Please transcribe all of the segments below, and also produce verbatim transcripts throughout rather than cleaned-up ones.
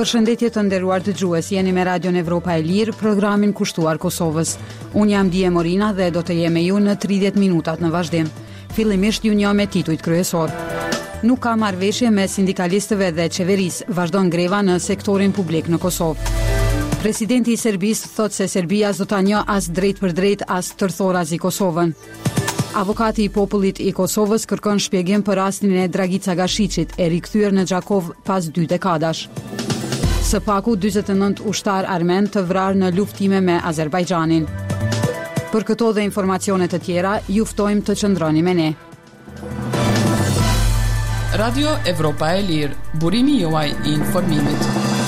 Përshëndetje të nderuar dëgjues, jeni me Radion Evropa e Lirë, programin kushtuar Kosovës. Unë jam Dije Morina dhe do të jem me ju në tridhjetë minutat në vazhdim. Fillimisht ju njoh me titujt kryesor. Nuk ka marrëveshje me sindikalistëve dhe qeverisë, vazhdon greva në sektorin publik në Kosovë. Presidenti i Serbisë thotë se Serbia s'do ta njohë as drejt për drejt as tërthorazi Kosovën. Avokati i popullit i Kosovës kërkon shpjegim për rastin e Dragica Gashiqit, e rikthyer në Xhakov pas dy dekadash. Së paku dyzet e nëntë ushtar armen të vrarë në luftime me Azerbajxhanin. Për këto dhe informacione të tjera, ju ftojmë të qëndroni me ne. Radio Evropa e Lirë, burimi juaj i informimit.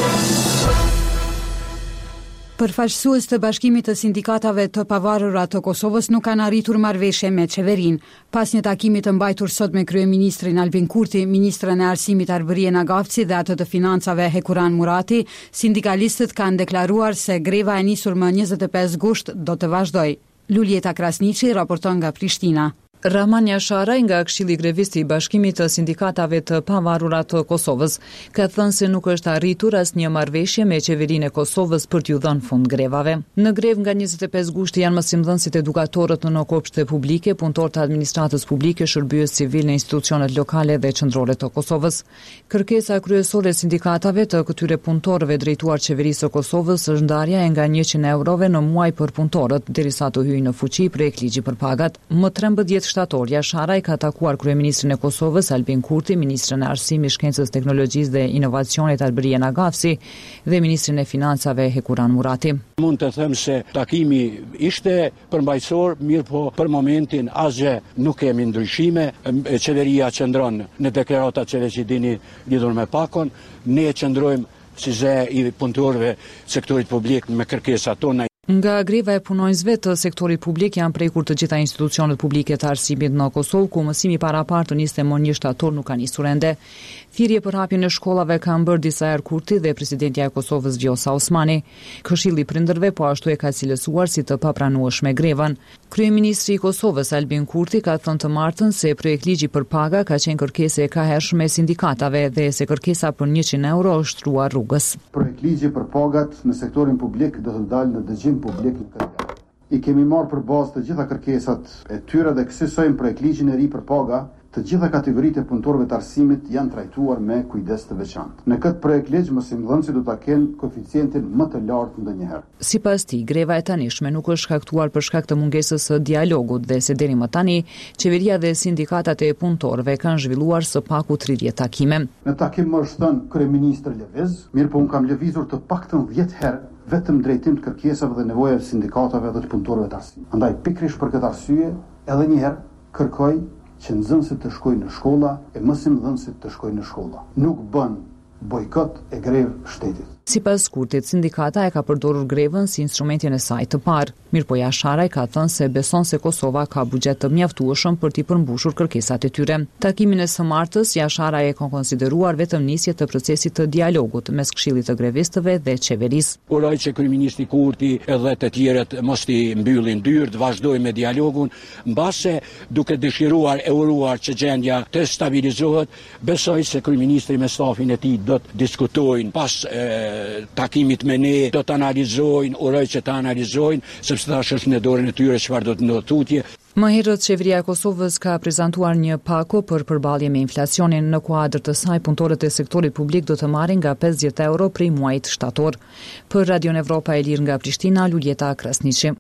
Përfaqësues të Bashkimit të Sindikatave të Pavarura të Kosovës nuk kanë arritur marrëveshje me qeverinë. Pas një takimi të mbajtur sot me kryeministrin Albin Kurti, ministrën e Arsimit Arbërien Agafci dhe atë të Financave Hekuran Murati, sindikalistët kanë deklaruar se greva e nisur më njëzet e pesë gusht do të vazhdojë. Luljeta Krasniqi raporton nga Prishtina. Rahman Jasharaj nga Këshilli Grevisti i Bashkimit të Sindikatave të Pavarura të Kosovës ka thënë se nuk është arritur asnjë marrëveshje me qeverinë e Kosovës për t'ju dhënë fund grevave. Në grevë nga njëzet e pesë gushti janë mësimdhënësit edukatorët në kopshte publike, punëtorët të administratës publike, shërbyes civil në institucionet lokale dhe qendrore të Kosovës. Kërkesa kryesore e sindikatave të këtyre punëtorëve drejtuar qeverisë së Kosovës është ndarja e nga njëqind eurove në muaj për punëtorët derisa të hyjë në fuqi projekt ligji për pagat. Më trembëdhjetë shtator, Jasharaj ka takuar kryeministrin e Kosovës Albin Kurti, ministrën e Arsimit, Shkencës, Teknologjisë dhe Inovacionit Arbërien Agafci dhe ministrin e Financave Hekuran Murati. Mund të them se takimi ishte përmbajtësor, mirë po për momentin asgjë nuk kemi ndryshime. Qeveria qëndron në deklaratat që veç i dini lidhur me pakon, ne qëndrojmë si zë i punëtorëve sektorit publik me kërkesat tona. Nga greva e punonjësve të sektorit publik janë prekur të gjitha institucionet publike të arsimit në Kosovë, ku mësimi parapar të niste më një shtator nuk ka nisur ende. Thirrje për hapjen e shkollave kanë bërë disa herë Kurti dhe presidentja e Kosovës Vjosa Osmani. Këshilli i Prindërve po ashtu e ka cilësuar si të papranueshme grevën. Kryeministri i Kosovës Albin Kurti ka thënë të martën se projekt ligji për paga ka qenë kërkesë e kahershme e sindikatave dhe se kërkesa për njëqind euro është shtruar rrugës. Projekt ligji për pagat në sektorin publik do të dalë në dëgjim publik në këtë. I kemi marrë për bazë të gjitha kërkesat e tyre dhe kësaj projekt ligjin e ri për paga, të gjitha kategoritë e punëtorëve të arsimit janë trajtuar me kujdes të veçantë. Në këtë projekt ligj mësimdhënësit do ta kenë koeficientin më të lartë ndonjëherë. Sipas tij, greva e tanishme nuk është shkaktuar për shkak të mungesës së dialogut dhe se deri më tani qeveria dhe sindikatat e punëtorëve kanë zhvilluar së paku tridhjetë takime. Në takim më është thënë kryeministri lëviz, mirë po unë kam lëvizur të paktën dhjetë herë vetëm drejtim të kërkesave dhe nevojave të sindikatave dhe të punëtorëve të arsimit. Andaj pikërisht për këtë arsye, edhe një herë kërkoj që nxënësit të shkojnë në shkolla e mësimdhënësit të shkojnë në shkolla. Nuk bën bojkot e grevë shtetit. Sipas Kurtit, sindikata e ka përdorur grevën si instrumentin e saj të parë. Mirpo Jasharaj ka thënë se beson se Kosova ka buxhet të mjaftueshëm për t'i përmbushur kërkesat e tyre. Takimin e së martës, Jasharaj e ka konsideruar vetëm nisje të procesit të dialogut mes Këshillit të Grevistëve dhe qeverisë. Uroj që kryeministri Kurti edhe të tjerët mos i mbyllin dyert, vazhdojnë me dialogun, mbase duke dëshiruar e uruar që gjendja të stabilizohet, besoj se kryeministri me stafin e tij do të diskutojnë pas e, takimit me ne, do të analizojnë, uroj që të analizojnë, sepse tash është në dorën e tyre çfarë do të ndodhë tutje. Më herët qeveria e Kosovës ka prezantuar një pako për përballje me inflacionin. Në kuadër të saj, punëtorët e sektorit publik do të marrin nga pesëdhjetë euro prej muajit shtator. Për Radion Evropa e Lirë nga Prishtina, Luljeta Krasniqi.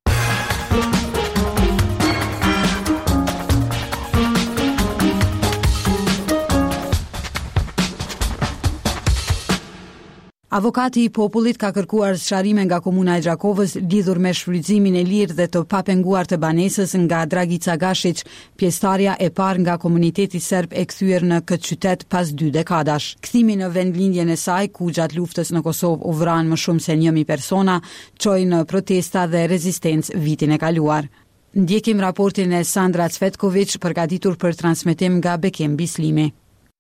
Avokati i popullit ka kërkuar sharrime nga komuna e Xhakovës lidhur me shfrytëzimin e lirë dhe të papenguar të banesës nga Dragica Gashiq, pjesëtarja e parë nga komuniteti serb e kthyer në këtë qytet pas dy dekadash. Kthimi në vendlindjen e saj, ku gjatë luftës në Kosovë u vranë më shumë se një mijë persona, çoi në protesta dhe rezistencë vitin e kaluar. Ndjekim raportin e Sandra Cvetković, përgatitur për transmetim nga Bekem Bislimi.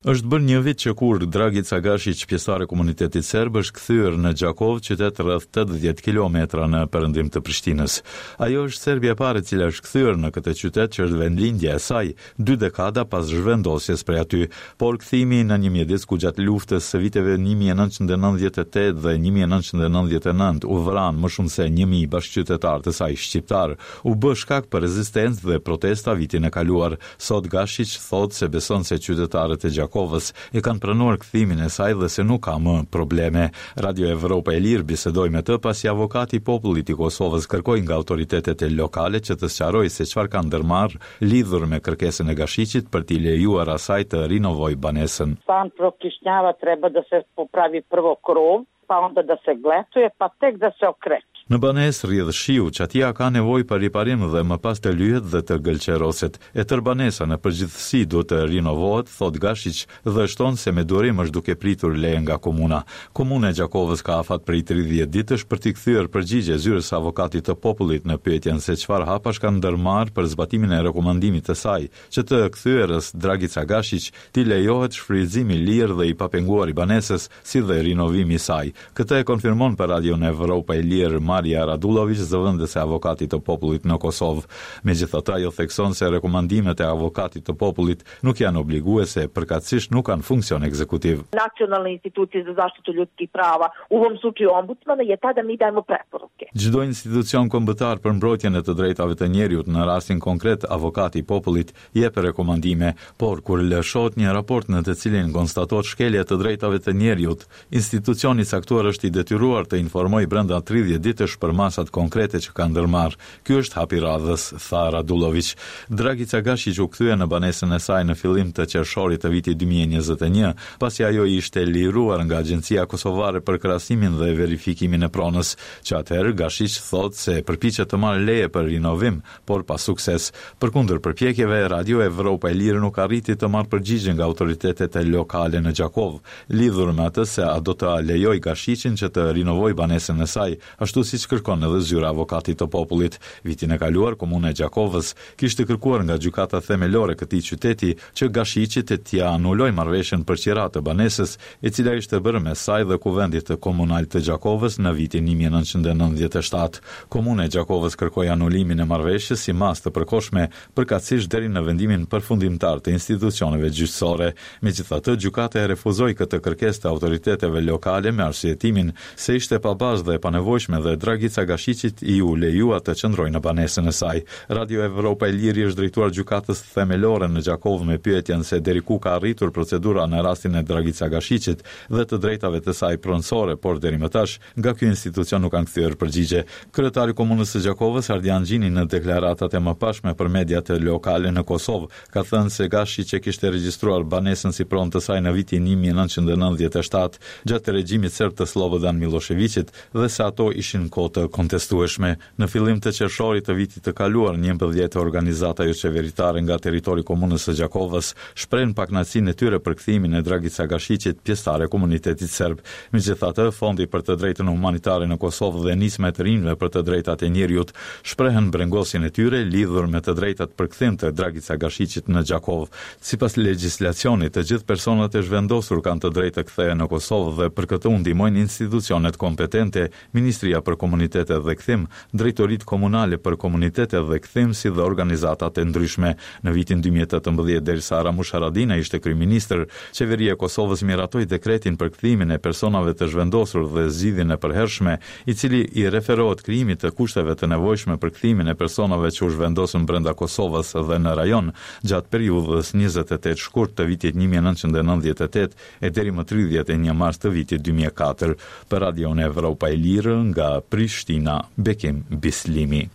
Është bërë një vit që kur Dragica Gashić, pjesëtare e komunitetit serb, është kthyer në Gjakov, qytet rreth tetëdhjetë kilometra në perëndim të Prishtinës. Ajo është serbja e parë e cila është kthyer në këtë qytet që është vendlindja e saj dy dekada pas zhvendosjes prej aty, por kthimi në një mjedis ku gjatë luftës së viteve një mijë e nëntëqind e nëntëdhjetë e tetë dhe një mijë e nëntëqind e nëntëdhjetë e nëntë u vranë më shumë se një mijë bashkëqytetarë të saj shqiptar, u bë shkak për rezistencë dhe protesta vitin e kaluar. Sot Gashić thotë se beson se qytetarët e Gjakovës e kanë pranuar kthimin e saj dhe se nuk ka më probleme. Radio Evropa e Lirë bisedoi me të pasi avokati i popullit i Kosovës kërkoi nga autoritetet e lokale që të sqarojë se çfarë ka ndërmarrë lidhur me kërkesën e Gashićit për t'i lejuar asaj të rinovojë banesën. Stan prokišnjava treba da se popravi prvo krov, pa onda da se gletuje, pa tek da se okreće. Në banesë rrjedh shiu që atia ka nevojë për riparim dhe më pas të lyhet dhe të gëlqeroset. E tër banesa në përgjithësi duhet të rinovohet, thot Gashić, dhe shton se me durim është duke pritur leje nga komuna. Komuna e Gjakovës ka afat prej tridhjetë ditësh për t'i kthyer përgjigje zyrës avokatit të popullit në pyetjen se çfarë hapash kanë ndërmarrë për zbatimin e rekomandimit të saj, që të kthyerës Dragica Gashić t'i lejohet shfrytëzimi i lirë dhe i papenguar i banesës, si dhe rinovimi i saj. Këtë e konfirmon për Radion Evropa e Lirë Marija Radulović, zëvendëse e avokatit të popullit në Kosovë. Megjithatë, ajo thekson se rekomandimet e avokatit të popullit nuk janë obliguese, përkatësisht nuk kanë funksion ekzekutiv. Nacionalne institucije za zaštitu ljudskih prava, u ovom slučaju ombudsmana, je ta da mi dajemo preporuke. Çdo institucion kombëtar për mbrojtjen e të drejtave të njerëzit, në rastin konkret avokati i popullit, jep rekomandime, por kur lëshohet një raport në të cilin konstatohet shkelje të drejtave të njerëzit, institucioni i caktuar është i detyruar të informojë brenda tridhjetë ditësh për masat konkrete që ka ndërmarrë. Ky është hapi radhës, tha Radulović. Dragica Gashić u kthye në banesën e saj në fillim të qershorit të vitit dy mijë e njëzet e një, pasi ajo ishte liruar nga Agjencia Kosovare për krahasimin dhe verifikimin e pronës, që atëherë Gashić thotë se përpiqet të marrë leje për rinovim, por pa sukses. Përkundër përpjekjeve, Radio Evropa e Lirë nuk arriti të marrë përgjigje nga autoritetet lokale në Gjakovë, lidhur me atë se a do të lejoj Gashićin që të rinovojë banesën e saj, ashtu siç kërkon edhe zyra avokatit të popullit. Vitin e kaluar, komuna e Gjakovës kishte kërkuar nga gjykata themelore këtij qyteti që Gashićit të t'ia anuloj marrëveshjen për qirat të banesës, e cila ishte bërë me saj dhe kuvendit të komunal të Gjakovës në vitin një mijë e nëntëqind e nëntëdhjetë e shtatë. Komuna e Gjakovës kërkoi anulimin e marrëveshjes si masë të përkohshme, përkatësisht deri në vendimin përfundimtar të institucioneve gjyqësore. Megjithatë, gjykata e refuzoi këtë kërkesë të autoriteteve lokale me arsyetimin se ishte pabazë dhe e panevojshme dhe Dragica Gashićit i u lejua të qëndrojë në banesën e saj. Radio Evropa e Lirë është drejtuar gjykatës themelore në Gjakovë me pyetjen se deri ku ka arritur procedura në rastin e Dragica Gashićit dhe të drejtave të saj pronësore, por deri më tash nga ky institucion nuk kanë kthyer përgjigje. Kryetari i komunës së Gjakovës, Ardian Gjini, në deklaratat e mëpashme për mediat lokale në Kosovë, ka thënë se Gashić e kishte regjistruar banesën si pronë të saj në vitin një mijë e nëntëqind e nëntëdhjetë e shtatë gjatë regjimit serb të Slobodan Miloševićit dhe se ato ishin kohë të kontestueshme. Në fillim të qershorit të vitit të kaluar, njëmbëdhjetë organizata jo qeveritare nga territori i komunës së Gjakovës shprehen pakënaqësinë e tyre për kthimin e Dragica Gashićit, pjesëtare e komunitetit serb. Megjithatë, Fondi për të drejtën humanitare në Kosovë dhe nisma e të rinjve për të drejtat e njerëzit shprehen brengosjen e tyre lidhur me të drejtat për kthim të Dragica Gashićit në Gjakovë. Sipas legjislacionit, të gjithë personat e zhvendosur kanë të drejtë të kthehen në Kosovë dhe për këtë u ndihmojnë institucionet kompetente, Ministria për Komunitete dhe Kthim, Drejtoritë Komunale për Komunitete dhe Kthim, si dhe organizatat e ndryshme. Në vitin dy mijë e tetëmbëdhjetë, derisa Ramush Haradinaj ishte kryeminist, qeveria e Kosovës miratoi dekretin për kthimin e personave të zhvendosur dhe zgjidhjen e përhershme, i cili i referohet krijimit të kushteve të nevojshme për kthimin e personave që u zhvendosën brenda Kosovës dhe në rajon gjatë periudhës njëzet e tetë shkurt të vitit një mijë e nëntëqind e nëntëdhjetë e tetë e deri më tridhjetë e një mars të vitit dy mijë e katër. Për Radion Evropa e Lirë nga Prishtina, Bekim Bislimi.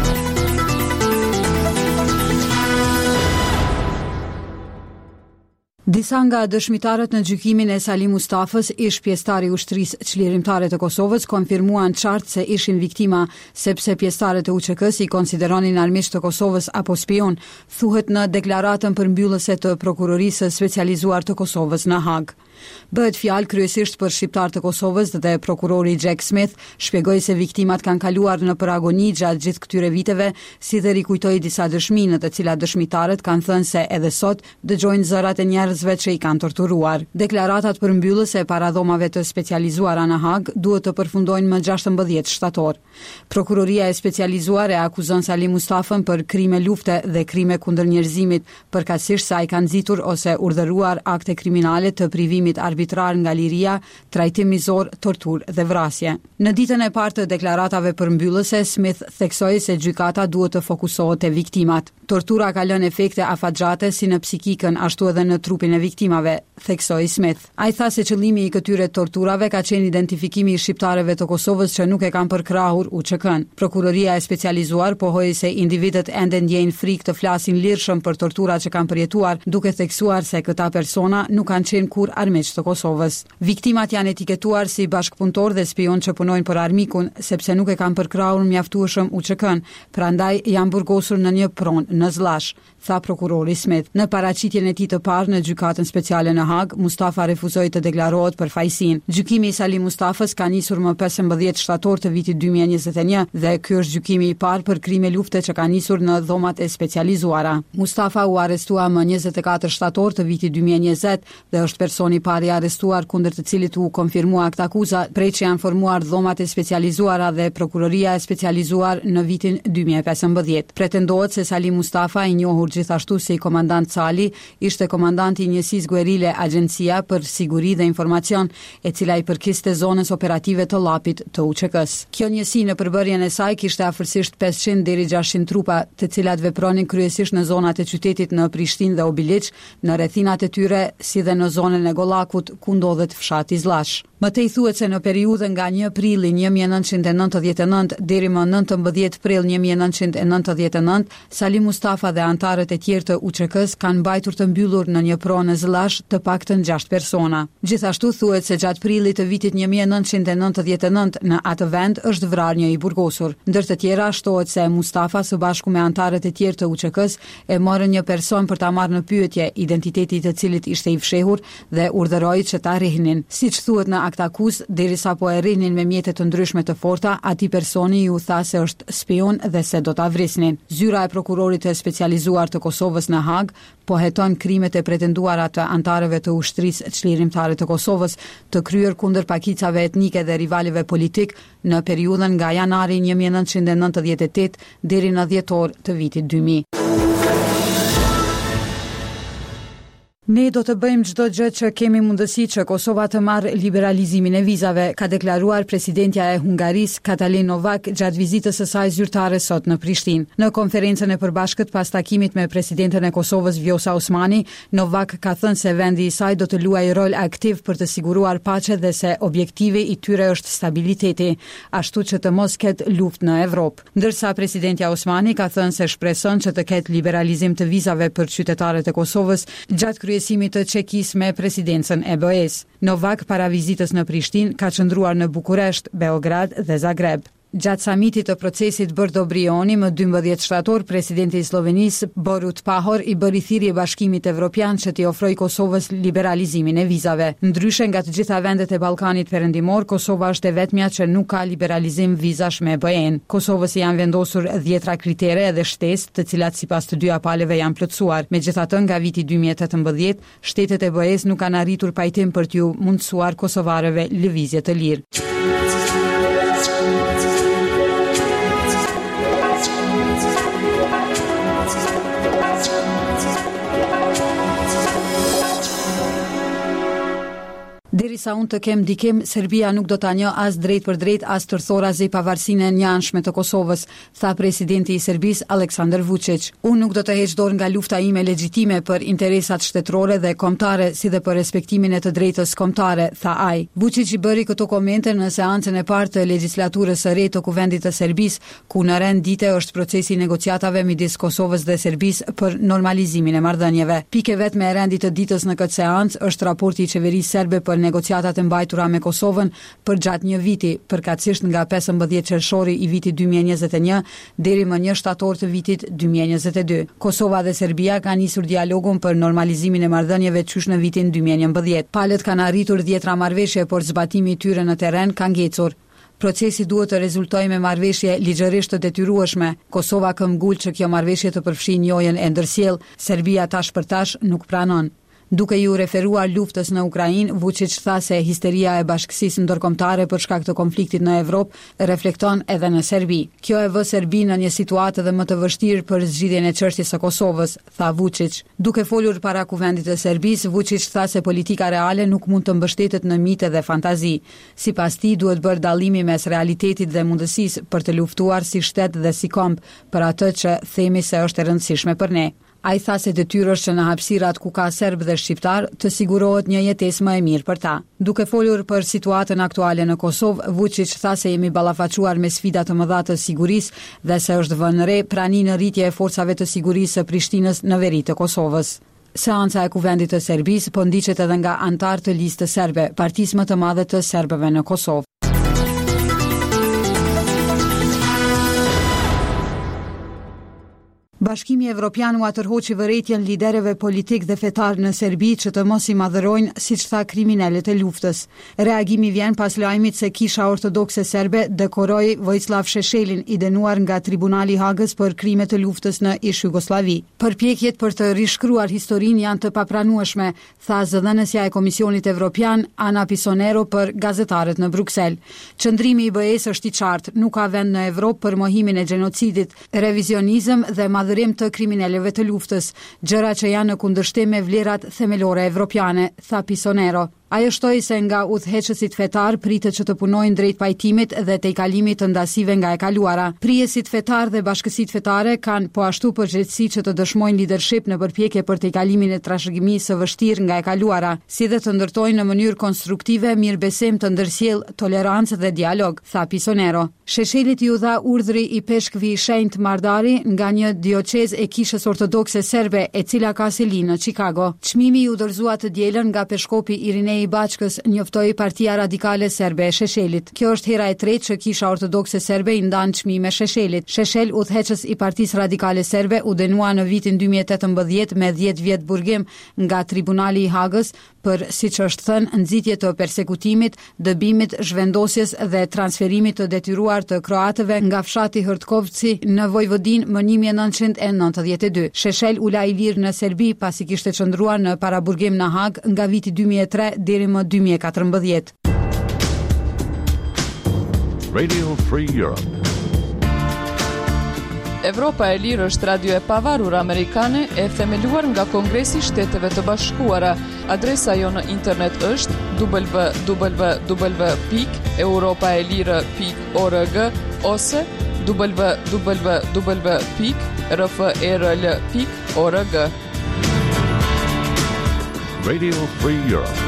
Disa nga dëshmitarët në gjykimin e Sali Mustafës, ish pjesëtar i ushtrisë çlirimtare të Kosovës, konfirmuan qartë se ishin viktima, sepse pjesëtarët e U Q K-s i konsideronin armiq të Kosovës apo spion, thuhet në deklaratën përmbyllëse të prokurorisë specializuar të Kosovës në Hag. Bëhet fjalë kryesisht për shqiptar të Kosovës dhe prokurori Jack Smith shpjegoi se viktimat kanë kaluar në paragoni gjatë gjithë këtyre viteve, si dhe rikujtoi disa dëshmi në të cilat dëshmitarët kanë thënë se edhe sot dëgjojnë zërat e njerëzve që i kanë torturuar. Deklaratat përmbyllëse para dhomave të specializuara në Hag duhet të përfundojnë më gjashtëmbëdhjetë shtator. Prokuroria e specializuar e akuzon Sali Mustafën për krime lufte dhe krime kundër njerëzimit, përkatësisht se ai ka nxitur ose urdhëruar akte kriminale të privimit arbitrar nga liria, trajtim mizor, tortur dhe vrasje. Në ditën e parë të deklaratave përmbyllëse, Smith theksoi se gjykata duhet të fokusohet te viktimat. Tortura ka lënë efekte afatgjate si në psikikën ashtu edhe në trupin e viktimave, theksoi Smith. Ai tha se qëllimi i këtyre torturave ka qenë identifikimi i shqiptarëve të Kosovës që nuk e kanë përkrahur U Q K-n. Prokuroria e specializuar pohoi se individët ende ndjejnë frikë të flasin lirshëm për torturat që kanë përjetuar, duke theksuar se këta persona nuk kanë qenë kur armiq të Kosovës. Viktimat janë etiketuar si bashkëpunëtor dhe spion që punojnë për armikun, sepse nuk e kanë përkrahur mjaftueshëm U Q K-n, prandaj janë burgosur në një pronë në Zllash, tha prokurori Smith. Në paraqitjen e tij të parë në gjykatën speciale në Hag, Mustafa refuzoi të deklarohet për fajsin. Gjykimi i Sali Mustafës ka nisur më pesëmbëdhjetë shtator të vitit dy mijë e njëzet e një dhe ky është gjykimi i parë për krime lufte që ka nisur në dhomat e specializuara. Mustafa u arrestua më njëzet e katër shtator të vitit dy mijë e njëzet dhe është personi i parë i arrestuar kundër të cilit u konfirmua akt akuza prej që janë formuar dhomat e specializuara dhe prokuroria e specializuar në vitin dy mijë e pesëmbëdhjetë. Pretendohet se Sali Mustafa, i njohur gjithashtu si komandant Sali, ishte komandanti i njësisë guerile Agjencia për Siguri dhe Informacion, e cila i përkiste zonës operative të llapit të U Q K-s. Kjo njësi në përbërjen e saj kishte afërsisht pesëqind deri gjashtëqind trupa, të cilat vepronin kryesisht në zonat e qytetit në Prishtinë dhe Obiliq, në rrethinat e tyre, si dhe në zonën e Gollakut, ku ndodhet fshati Zllash. Mëtej thuhet se në periudhën nga një prilli një mijë e nëntëqind e nëntëdhjetë e nëntë deri më nëntëmbëdhjetë prill një mijë e nëntëqind e nëntëdhjetë e nëntë, Sali Mustafa dhe antarët e tjerë të U Q K-s kanë mbajtur të mbyllur në një pronë në Zllash të paktën gjashtë persona. Gjithashtu thuhet se gjatë prillit të vitit një mijë e nëntëqind e nëntëdhjetë e nëntë në atë vend është vrarë një i burgosur. Ndër të tjera shtohet se Mustafa së bashku me antarët e tjerë të U Q K-s e morën një person për ta marrë në pyetje, identiteti i të cilit ishte i fshehur dhe urdhëroi që ta rrihnin. Siç thuhet në akt akuz, derisa po e rrihnin me mjete të ndryshme të forta, atij personi ju tha se është spion dhe se do ta vrisnin. Zyra e prokurorit të specializuar të Kosovës në Hag po heton krimet e pretenduara të antarëve të ushtrisë çlirimtare të Kosovës të kryer kundër pakicave etnike dhe rivalëve politik në periudhën nga janari një mijë e nëntëqind e nëntëdhjetë e tetë deri në dhjetor të vitit dy mijë. Ne do të bëjmë çdo gjë që kemi mundësi që Kosova të marrë liberalizimin e vizave, ka deklaruar presidentja e Hungarisë Katalin Novak gjatë vizitës së saj zyrtare sot në Prishtinë. Në konferencën e përbashkët pas takimit me presidenten e Kosovës Vjosa Osmani, Novak ka thënë se vendi i saj do të luajë rol aktiv për të siguruar paqe dhe se objektivi i tyre është stabiliteti, ashtu që të mos ketë luftë në Evropë. Ndërsa presidentja Osmani ka thënë se shpreson që të ketë liberalizim të vizave për qytetarët e Kosovës gjatë kryesimit të Çekisë me presidencën e B E-s. Novak para vizitës në Prishtinë ka qëndruar në Bukuresht, Beograd dhe Zagreb. Gjatë samitit të procesit Brdo Brioni më dymbëdhjetë shtator, presidenti i Slovenisë Borut Pahor i bëri thirrje Bashkimit Evropian që t'i ofrojë Kosovës liberalizimin e vizave. Ndryshe nga të gjitha vendet e Ballkanit Perëndimor, Kosova është e vetmja që nuk ka liberalizim vizash me B E-n. Kosovës i janë vendosur dhjetra kritere edhe shtesë, të cilat sipas të dyja palëve janë plotësuar. Megjithatë, nga viti dy mijë e tetëmbëdhjetë, shtetet e B E-s nuk kanë arritur pajtim për t'ju mundësuar kosovarëve lëvizje të lirë. Derisa unë të kem dikim, Serbia nuk do ta njoh as drejt për drejt as tërthorazi pavarësinë e njanshme të Kosovës, tha presidenti i Serbisë Aleksandar Vučić. Unë nuk do të heq dorë nga lufta ime legjitime për interesat shtetërore dhe kombëtare, si dhe për respektimin e të drejtës kombëtare, tha ai. Vučić i bëri këto komente në seancën e parë të legjislaturës së re të Kuvendit të Serbisë, ku në rend dite është procesi i negociatave midis Kosovës dhe Serbisë për normalizimin e marrëdhënieve. Pikë vetme e rendit të ditës në këtë seancë është raporti i qeverisë serbe për negociatat negociatat e mbajtura me Kosovën për gjatë një viti, përkatësisht nga pesëmbëdhjetë qershori i vitit dy mijë e njëzet e një deri më një shtator të vitit dy mijë e njëzet e dy. Kosova dhe Serbia kanë nisur dialogun për normalizimin e marrëdhënieve qysh në vitin dy mijë e njëmbëdhjetë. Palët kanë arritur dhjetra marrëveshje, por zbatimi i tyre në terren ka ngecur. Procesi duhet të rezultojë me marrëveshje ligjërisht të detyrueshme. Kosova këmbgul që kjo marrëveshje të përfshijë njojën e ndërsjell, Serbia tash për tash nuk pranon. Duke ju referuar luftës në Ukrainë, Vučić tha se histeria e bashkësisë ndërkombëtare për shkak të konfliktit në Evropë reflekton edhe në Serbi. Kjo e vë Serbinë në një situatë edhe më të vështirë për zgjidhjen e çështjes së Kosovës, tha Vučić. Duke folur para kuvendit të Serbisë, Vučić tha se politika reale nuk mund të mbështetet në mite dhe fantazi. Sipas tij duhet bërë dallimi mes realitetit dhe mundësisë për të luftuar si shtet dhe si komb për atë që themi se është e rëndësishme për ne. Ai tha se detyrë është që në hapësirat ku ka serb dhe shqiptar të sigurohet një jetesë më e mirë për ta. Duke folur për situatën aktuale në Kosovë, Vučić tha se jemi ballafaquar me sfida të mëdha të sigurisë dhe se është vënë re prani në rritje e forcave të sigurisë së Prishtinës në veri të Kosovës. Seanca e kuvendit të Serbisë po ndiqet edhe nga antar të listës serbe, partisë më të madhe të serbëve në Kosovë. Bashkimi Evropian u atërhoqi vërejtjen liderëve politik dhe fetar në Serbi që të mos i madhërojnë, siç tha, kriminalet e luftës. Reagimi vjen pas lajmit se Kisha Ortodokse Serbe dekoroi Vojislav Šešelin, i dënuar nga Tribunali i Hagës për krime të luftës në ish Jugosllavi. Përpjekjet për të rishkruar historinë janë të papranueshme, tha zëdhënësja e Komisionit Evropian Ana Pisonero për gazetarët në Bruksel. Qëndrimi i B E-s është i qartë, nuk ka vend në Evropë për mohimin e gjenocidit, revizionizëm dhe madhërim të kriminaleve të luftës, gjëra që janë në kundërshtim me vlerat themelore evropiane, tha Pisonero. Ajo shtoi se nga udhëheqësit fetar pritet që të punojnë drejt pajtimit dhe tejkalimit të ndasive nga e kaluara. Prijesit fetar dhe bashkësitë fetare kanë po ashtu përgjegjësi që të dëshmojnë leadership në përpjekje për tejkalimin e trashëgimisë së vështirë nga e kaluara, si dhe të ndërtojnë në mënyrë konstruktive mirëbesim të ndërsjell, tolerancë dhe dialog, tha Pisonero. Sheshelit ju dha urdhri i peshkvi i shenjtë Mardari nga një dioqez e Kishës Ortodokse Serbe, e cila ka selinë në Chicago. Çmimi u dorëzua të dielën nga peshkopi Irinei i Baçkës, njoftoi Partia Radikale Serbe e Sheshelit. Kjo është hera e tretë që Kisha Ortodokse Serbe i ndan çmime Sheshelit. Sheshel, udhëheqës i Partisë Radikale Serbe, u dënua në vitin dy mijë e tetëmbëdhjetë me dhjetë vjet burgim nga Tribunali i Hagës për, siç është thënë, nxitje të persekutimit, dëbimit, zhvendosjes dhe transferimit të detyruar të kroatëve nga fshati Hrtkovci në Vojvodin më një mijë e nëntëqind e nëntëdhjetë e dy. Sheshel u la i lirë në Serbi pasi kishte qëndruar në paraburgim në Hag nga viti dy mijë e tre deri më dy mijë e katërmbëdhjetë. Radio Free Europe. Evropa e Lirë është radio e pavarur amerikane e themeluar nga Kongresi i Shteteve të Bashkuara. Adresa jo në internet është w w w pikë europaelire pikë org ose w w w pikë r f e r l pikë org. Radio Free Europe.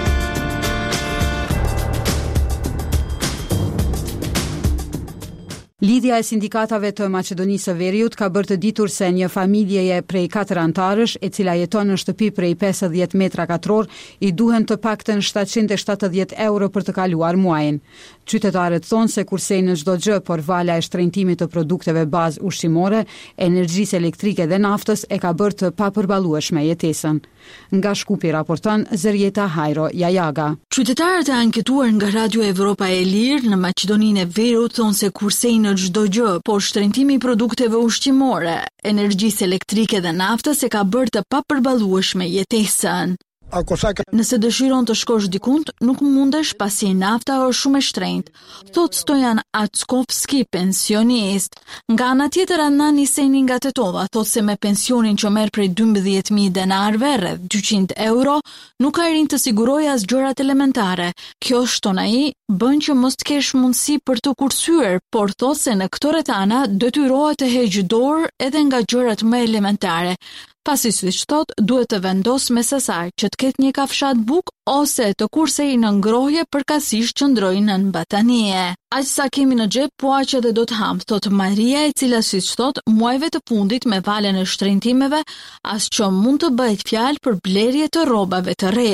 Lidhja e sindikatave të Maqedonisë së Veriut ka bërë të ditur se një familjeje prej katër antarësh, e cila jeton në shtëpi prej pesëdhjetë metra katror, i duhen të paktën shtatëqind e shtatëdhjetë euro për të kaluar muajin. Qytetarët thonë se kurse në çdo gjë, por vala e shtrenjtimit të produkteve bazë ushqimore, energjisë elektrike dhe naftës e ka bërë të papërballueshme jetesën. Nga Shkupi raporton Zërjeta Hajro Jajaga. Qytetarët e anketuar nga Radio Evropa e Lirë në Maqedoninë e Veriut thonë se kurse në çdo gjë, por shtrenjtimi i produkteve ushqimore, energjisë elektrike dhe naftës e ka bërë të papërballueshme jetesën. Nëse dëshiron të shkosh dikund, nuk mundesh pasi nafta është shumë e shtrenjtë, thot Stojan Ackovski, pensionist. Nga ana tjetër, Anani Seni nga Tetova thot se me pensionin që merr prej dymbëdhjetë mijë denarve, rreth dyqind euro, nuk ka rinj të sigurojë as gjërat elementare. Kjo, shton ai, bën që mos të kesh mundësi për të kursyer, por thot se në këto rethana detyrohet të heqë dorë edhe nga gjërat më elementare. Pasi siç thot, duhet të vendos mes asaj që të ketë një kafshat buk ose të kursej në ngrohje përkatësisht që ndrojnë në batanie. Aq sa kemi në xhep, po aq edhe do të ham, thot Maria, e cila siç thot, muajve të fundit me valen e shtrenjtimeve, as që mund të bëhet fjalë për blerje të rrobave të reja.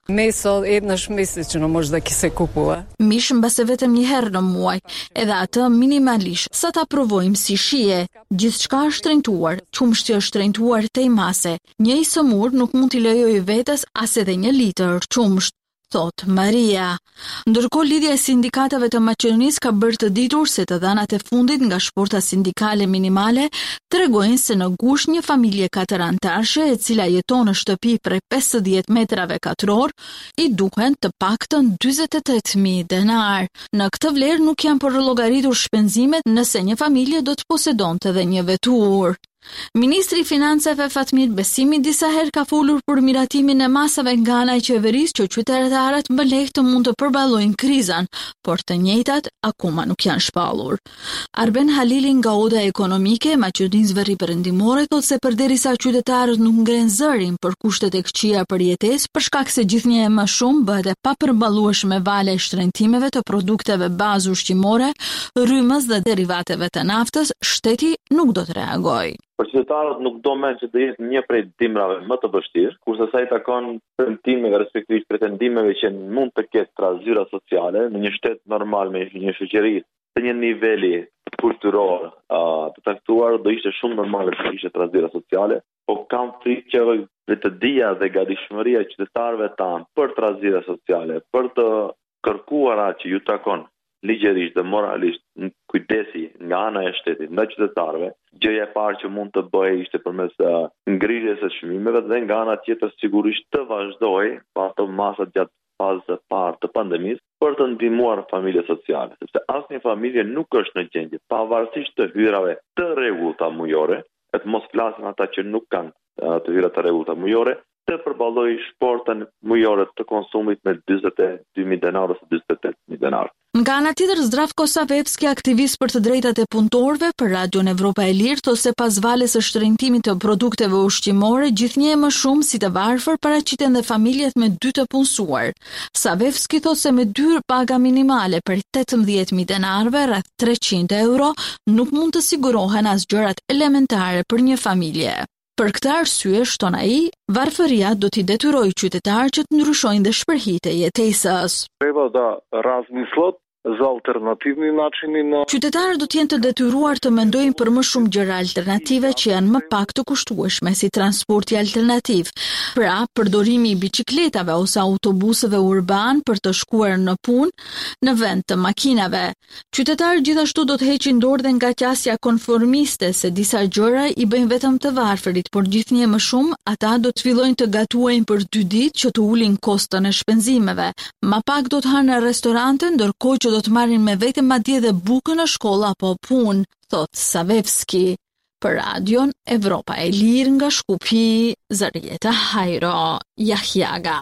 Meso edhe në shmisi që në mosh dhe kise kupua. Mish mbase vetëm një herë në muaj, edhe atë minimalisht, sa ta provojmë si shije. Gjithçka është shtrenjtuar, qumshti është shtrenjtuar tej mase. Një i sëmur nuk mund t'i lejojë vetes as edhe një litër qumsht, thot Maria. Ndërkohë lidhja e sindikatave të Maqedonisë ka bërë të ditur se të dhënat e fundit nga shporta sindikale minimale tregojnë se në Gush një familje katër anëtarëshe e cila jeton në shtëpi prej pesëdhjetë metrave katror i duhen të paktën dyzet e tetë mijë denar. Në këtë vlerë nuk janë përllogaritur shpenzimet nëse një familje do të posedonte edhe një vetur. Ministri i Financave Fatmir Besimi disa herë ka folur për miratimin e masave nga ana e qeverisë që qytetarët më lehtë të mund të përballojnë krizën, por të njëjtat akoma nuk janë shpallur. Arben Halili nga Oda Ekonomike e Maqedonisë Veriperëndimore thotë se përderisa qytetarët nuk ngrenë zërin për kushtet e këqija për jetesë, për shkak se gjithnjë e më shumë bëhet e papërballueshme vale e shtrenjtimeve të produkteve bazë ushqimore, rrymës dhe derivateve të naftës, shteti nuk do të reagojë. Për qytetarët nuk do mend që do jetë një prej dimrave më të vështirë, kurse sa i takon premtimeve respektivisht pretendimeve që mund të ketë trazyra sociale në një shtet normal me një shoqëri të një niveli kulturor uh, të taktuar, do ishte shumë normale të ishte trazyra sociale, po kam frikë që vetë dia dhe gatishmëria e qytetarëve tanë për trazyra sociale, për të kërkuar atë që ju takon ligjërisht dhe moralisht në kujdesi nga ana e shtetit ndaj qytetarëve, gjëja e parë që mund të bëhej ishte përmes uh, ngrirjes së çmimeve dhe nga ana tjetër sigurisht të vazhdoi pa ato masat gjatë fazës së parë të pandemisë për të ndihmuar familjet sociale, sepse asnjë familje nuk është në gjendje, pavarësisht të hyrave të rregullta mujore, e të mos flasim ata që nuk kanë uh, të hyra të rregullta mujore, të përballoj shportën mujore të konsumit me dyzet e dy mijë denar ose dyzet e tetë mijë denar. Nga ana tjetër, Zdravko Savevski, aktivist për të drejtat e punëtorëve për Radion Evropa e Lirë, thotë se pas valës së shtrenjtimit të produkteve ushqimore, gjithnjë e më shumë si të varfër paraqiten dhe familjet me dy të punësuar. Savevski thotë se me dy paga minimale për tetëmbëdhjetë mijë denarve, rreth treqind euro, nuk mund të sigurohen as gjërat elementare për një familje. Për këtë arsye, shton ai, varfëria do t'i detyrojë qytetarët që të ndryshojnë dhe shpërhijtë e jetesës. Treba da razmislot za alternativni načini na Qytetarët do të jenë të detyruar të mendojnë për më shumë gjëra alternative që janë më pak të kushtueshme si transporti alternativ. Pra, përdorimi i biçikletave ose autobuseve urban për të shkuar në punë në vend të makinave. Qytetarët gjithashtu do të heqin dorë dhe nga qasja konformiste se disa gjëra i bëjnë vetëm të varfërit, por gjithnjë më shumë ata do të fillojnë të gatuajnë për dy ditë që të ulin kostën e shpenzimeve. Ma pak do të hanë në restorante, ndërkohë që do të marrin me vete madje dhe bukën në shkollë apo punë, thot Savevski. Për Radion Evropa e Lirë nga Shkupi, Zarieta Hajro, Jahjaga.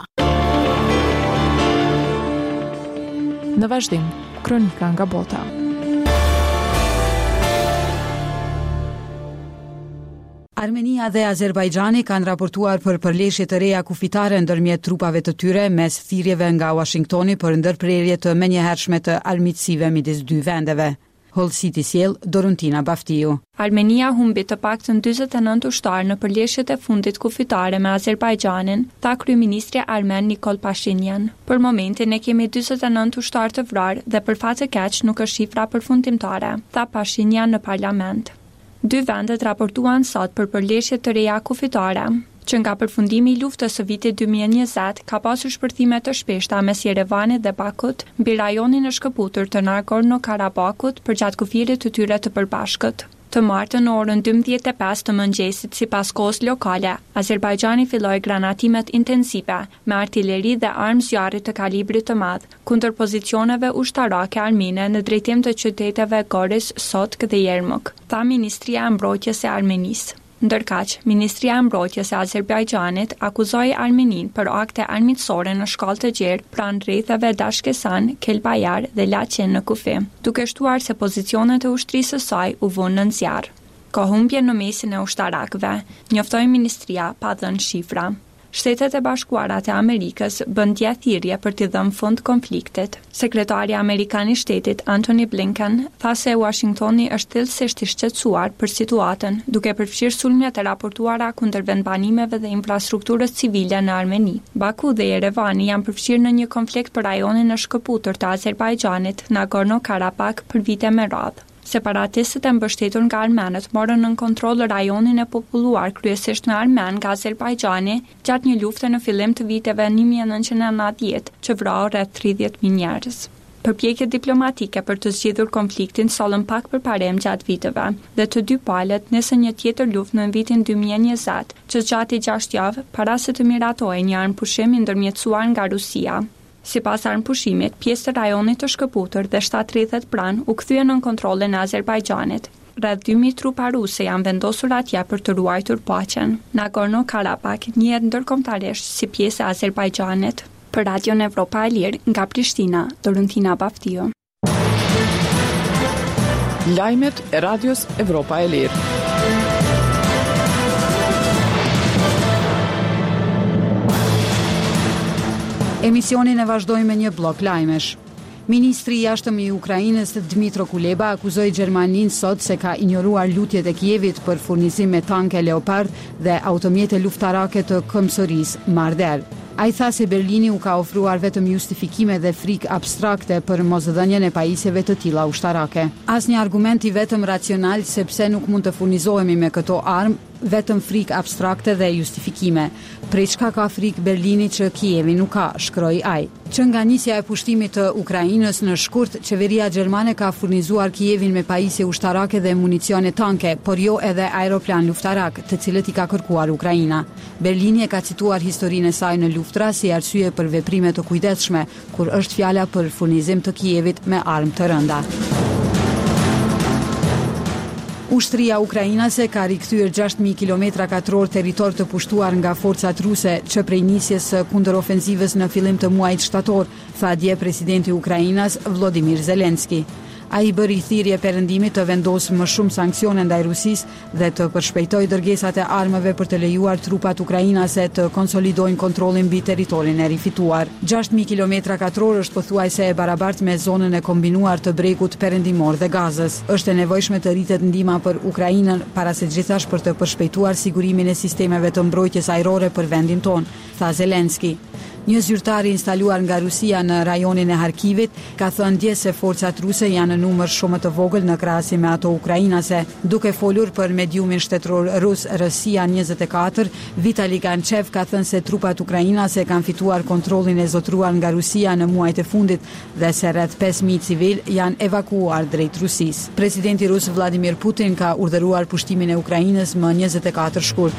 Në vazhdim, kronika nga bota. Armenia dhe Azerbajxhani kanë raportuar për përleshje të reja kufitare ndërmjet trupave të tyre mes thirrjeve nga Washingtoni për ndërprerje të menjëhershme të armiqësive midis dy vendeve. Hollësiti sjell Doruntina Baftiu. Armenia humbi të paktën dyzet e nëntë ushtarë në përleshjet e fundit kufitare me Azerbajxhanin, tha kryeministri armen Nikol Pashinyan. Për momentin e kemi dyzet e nëntë ushtarë të vrarë dhe për fat të keq nuk është shifra përfundimtare, tha Pashinyan në parlament. Dy vendet raportuan sot për përleshje të reja kufitare, që nga përfundimi i luftës së vitit dy mijë e njëzet ka pasur shpërthime të shpeshta mes Yerevanit dhe Bakut mbi rajonin e shkëputur të Nagorno-Karabakut përgjatë kufirit të tyre të përbashkët. Të martën në orën dymbëdhjetë e pesë të mëngjesit sipas kohës lokale, Azerbajxhani filloi granatimet intensive me artilleri dhe armë zjarri të kalibrit të madh kundër pozicioneve ushtarake armene në drejtim të qyteteve Goris, Sotk dhe Yermuk, tha Ministria e Mbrojtjes së Armenisë. Ndërkaq, Ministria e Mbrojtjes së Azerbajxhanit akuzoi Armeninë për akte armiqësore në shkallë të gjerë pranë rrethave Dashkesan, Kelbajar dhe Laçen në kufi, duke shtuar se pozicionet e ushtrisë së saj u vënë në zjarr. Ka humbje në mesin e ushtarakëve, njoftoi ministria pa dhënë shifra. Shtetet e Bashkuara të Amerikës bën dje thirrje për t'i dhënë fund konfliktit. Sekretari amerikan i shtetit Antony Blinken tha se Washingtoni është thellësisht i shqetësuar për situatën, duke përfshirë sulmet e raportuara kundër vendbanimeve dhe infrastrukturës civile në Armeni. Baku dhe Jerevani janë përfshirë në një konflikt për rajonin e shkëputur të Azerbajxhanit, Nagorno-Karabakh, për vite me radhë. Separatistët e mbështetur nga armenët morën në kontroll rajonin e populluar kryesisht me armen nga Azerbajxhani gjatë një lufte në fillim të viteve një mijë e nëntëqind e nëntëdhjetë që vrau rreth tridhjetë mijë njerëz. Përpjekjet diplomatike për të zgjidhur konfliktin sollën pak përparem gjatë viteve dhe të dy palët nisën një tjetër luftë në vitin dy mijë e njëzet, që zgjati gjashtë javë para se të miratohej një armpushim i ndërmjetësuar nga Rusia. Sipas armpushimit, pjesë të rajonit të shkëputur dhe shtatëdhjetë tridhjetë pranë u kthyen në kontrollin e Azerbajxhanit. Rreth dy mijë trupa ruse janë vendosur atje për të ruajtur paqen. Nagorno-Karabakh njihet ndërkombëtarisht si pjesë e Azerbajxhanit. Për Radion Evropa e Lirë nga Prishtina, Dorentina Baftiu. Lajmet e Radios Evropa e Lirë. Emisionin e vazhdojmë me një blok lajmesh. Ministri i jashtëm i Ukrainës Dmytro Kuleba akuzoi Gjermaninë sot se ka injoruar lutjet e Kievit për furnizim me tanke Leopard dhe automjete luftarake të Këmbësorisë Marder. Ai tha se Berlini u ka ofruar vetëm justifikime dhe frikë abstrakte për mosdhënien e pajisjeve të tilla ushtarake. Asnjë argument i vetëm racional se pse nuk mund të furnizohemi me këto armë, vetëm frikë abstrakte dhe justifikime. Prej çka ka frikë Berlini që Kievi nuk ka, shkroi ai. Që nga nisja e pushtimit të Ukrainës në shkurt, qeveria gjermane ka furnizuar Kievin me pajisje ushtarake dhe municione tanke, por jo edhe aeroplan luftarak, të cilët i ka kërkuar Ukraina. Berlini e ka cituar historinë e saj në luftra si arsye për veprime të kujdesshme, kur është fjala për furnizim të Kievit me armë të rënda. Ushtria ukrainase ka rikthyer gjashtë mijë kilometra katror territor të pushtuar nga forcat ruse që prej nisjes së kundërofensivës në fillim të muajit shtator, tha dje presidenti i Ukrainës Volodymyr Zelensky. Ai bëri thirrje perëndimit të vendosë më shumë sanksione ndaj Rusisë dhe të përshpejtojë dërgesat e armëve për të lejuar trupat ukrainase të konsolidojnë kontrollin mbi territorin e rifituar. gjashtë mijë kilometra katror është pothuajse e barabartë me zonën e kombinuar të bregut perëndimor dhe Gazës. Është e nevojshme të rritet ndihma për Ukrainën para se gjithashtu për të përshpejtuar sigurimin e sistemeve të mbrojtjes ajrore për vendin tonë, tha Zelensky. Një zyrtar i instaluar nga Rusia në rajonin e Harkivit ka thënë dje se forcat ruse janë në numër shumë të vogël në krahasim me ato ukrainase. Duke folur për mediumin shtetëror rus Rosia njëzet e katër, Vitali Ganchev ka thënë se trupat ukrainase kanë fituar kontrollin e zotruar nga Rusia në muajt e fundit dhe se rreth pesë mijë civil janë evakuuar drejt Rusisë. Presidenti rus Vladimir Putin ka urdhëruar pushtimin e Ukrainës më njëzet e katër shkurt.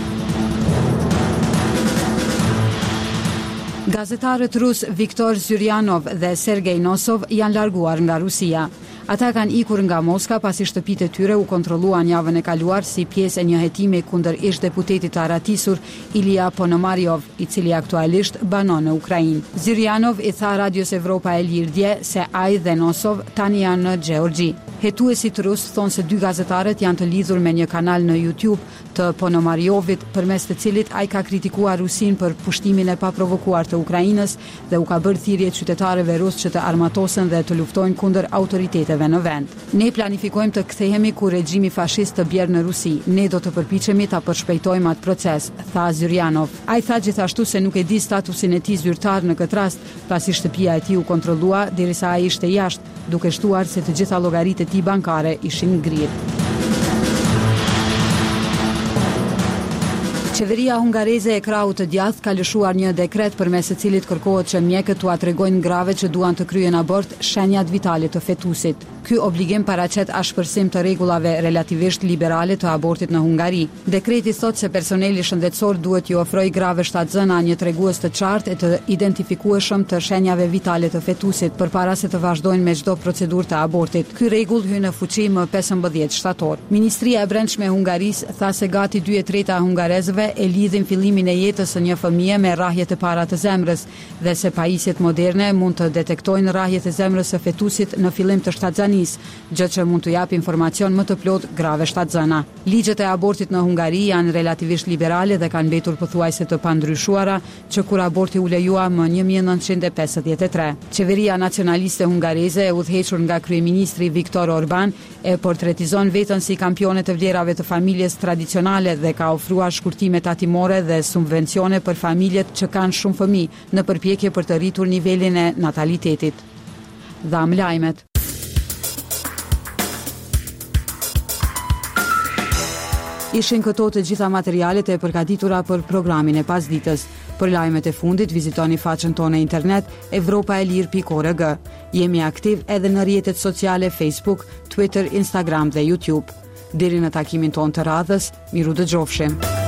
Gazetarët rus Viktor Zyryanov dhe Sergej Nosov janë larguar nga Rusia. Ata kanë ikur nga Moska pasi shtëpitë e tyre u kontrolluan javën e kaluar si pjesë e një hetimi kundër ish-deputetit të aratisur Ilija Ponomaryov, i cili aktualisht banon në Ukrainë. Zyryanov i tha Radios Evropa e Lirë dje se ai dhe Nosov tani janë në Gjeorgji. Hetuesit rus thonë se dy gazetarët janë të lidhur me një kanal në YouTube të Ponomaryovit, përmes të cilit ai ka kritikuar Rusinë për pushtimin e paprovokuar të Ukrainës dhe u ka bërë thirrje qytetarëve rus që të armatosen dhe të luftojnë kundër autoriteteve në vend. Ne planifikojmë të kthehemi kur regjimi fashist të bjerë në Rusi. Ne do të përpiqemi ta përshpejtojmë atë proces, tha Zyryanov. Ai tha gjithashtu se nuk e di statusin e tij zyrtar në këtë rast, pasi shtëpia e tij u kontrollua derisa ai ishte jashtë, duke shtuar se të gjitha llogaritë e tij bankare ishin ngrirë. Qeveria hungareze e krahut të djathtë ka lëshuar një dekret përmes së cilit kërkohet që mjekët t'u tregojnë grave që duan të kryejnë abort shenjat vitale të fetusit. Ky obligim paraqet ashpërsim të rregullave relativisht liberale të abortit në Hungari. Dekreti thotë se personeli shëndetësor duhet t'i ofrojë grave shtatzëna një tregues të qartë e të identifikueshëm të shenjave vitale të fetusit përpara se të vazhdojnë me çdo procedurë të abortit. Ky rregull hyn në fuqi më pesëmbëdhjetë shtator. Ministria e Brendshme e Hungarisë tha se gati dy e treta e hungarezëve e lidhin fillimin e jetës së një fëmie me rrahje të para të zemrës dhe se pajisjet moderne mund të detektojnë rrahjet e zemrës së fetusit në fillim të shtatzënies Gjermanisë, gjë që mund të jap informacion më të plot grave shtatzëna. Ligjet e abortit në Hungari janë relativisht liberale dhe kanë mbetur pothuajse të pandryshuara që kur aborti u lejua më një mijë e nëntëqind e pesëdhjetë e tre. Qeveria nacionaliste hungareze e udhëhequr nga kryeministri Viktor Orban e portretizon veten si kampione të vlerave të familjes tradicionale dhe ka ofruar shkurtime tatimore dhe subvencione për familjet që kanë shumë fëmijë në përpjekje për të rritur nivelin e natalitetit. Dham lajmet. Ishin këto të gjitha materialet e përgatitura për programin e pasditës. Për lajmet e fundit, vizitoni faqen tonë e internet evropaelir pikë org. Jemi aktiv edhe në rrjetet sociale Facebook, Twitter, Instagram dhe YouTube. Deri në takimin tonë të radhës, miru dëgjofshim.